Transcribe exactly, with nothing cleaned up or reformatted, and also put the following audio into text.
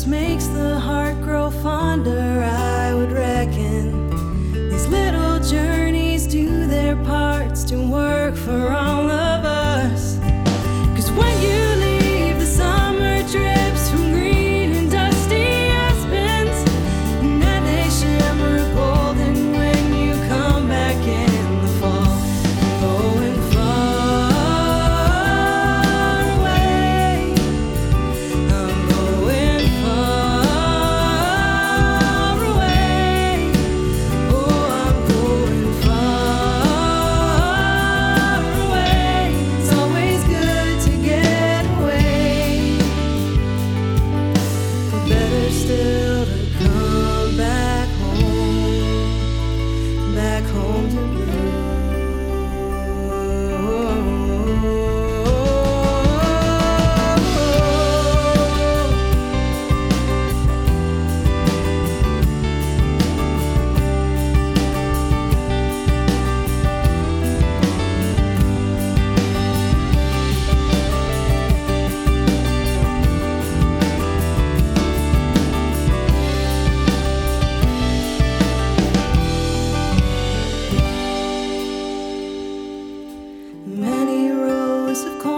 just makes the heart grow fonder. I would reckon these little journeys do their parts to work for all of us. 'Cause when you leave, the summer drips from green and dusty aspens, and then they shimmer golden when you come back in the fall. Going far away, I'm going far away. Oh, I'm going far away. It's always good to get away, but better still to come back home, back home to blue. Many rows of corn